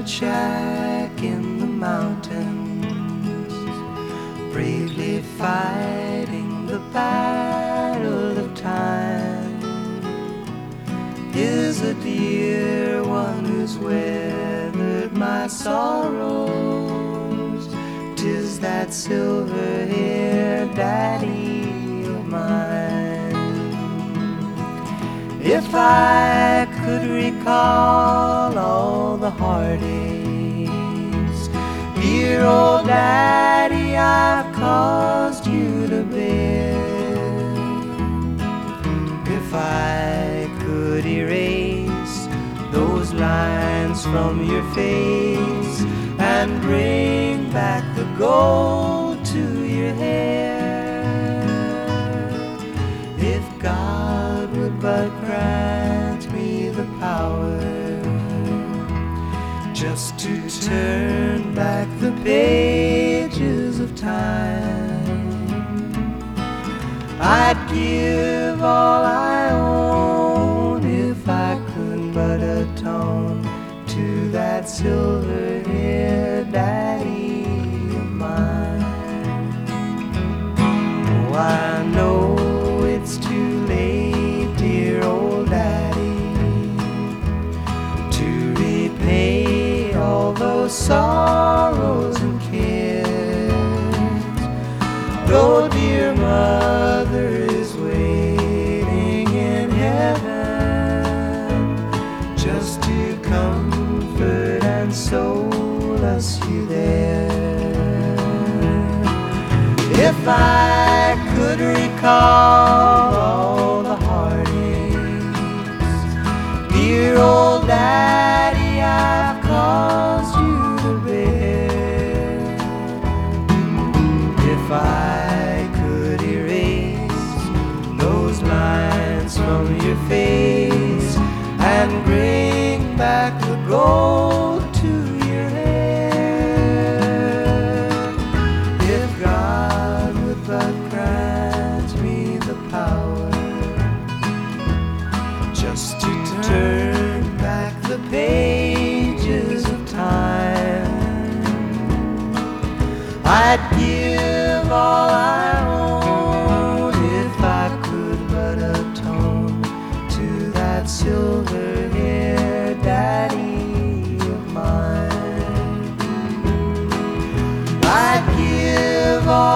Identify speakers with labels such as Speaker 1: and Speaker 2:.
Speaker 1: deserted shack in the mountains, bravely fighting the battle of time, is a dear one who's weathered my sorrows. 'Tis that silver-haired daddy of mine. If I could recall all the heartaches, dear old daddy, I've caused you to bear. If I could erase those lines from your face and bring back the gold to your hair, if God would but grant me the power just to turn back the pages of time, I'd give all I own if I could but atone to that silver-haired daddy of mine. Oh, I know it's too late, dear old daddy, to repay all those sorrows and cares. Though dear mother is waiting in heaven just to comfort and solace you there. If I could recall all the heartaches, dear old daddy, I've caused you to bear. If I could erase those lines from your face and bring back the gold to your hair, if God would but grant me the power just to turn back the pages of time, I'd give all I own if I could but atone to that silver-haired daddy of mine. I'd give all